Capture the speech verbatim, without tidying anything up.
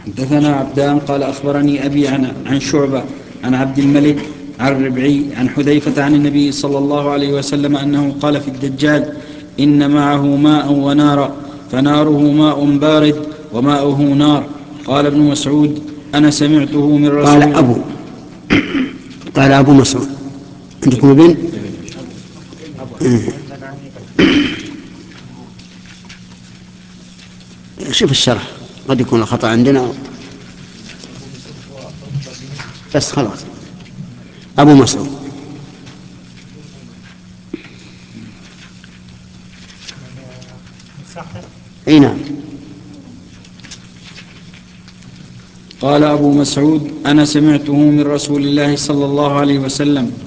حدثنا عبدان قال أخبرني أبي عن, عن شعبة عن عبد الملك عن ربعي عن حذيفة عن النبي صلى الله عليه وسلم أنه قال في الدجال: إن معه ماء ونارا، فناره ماء بارد وماؤه نار. قال ابن مسعود: أنا سمعته من رسول قال أبو قال أبو مسعود. عندكم ابن؟ شوف الشرح، قد يكون الخطأ عندنا بس خلاص. أبو مسعود. أي نعم. قال أبو مسعود: أنا سمعته من رسول الله صلى الله عليه وسلم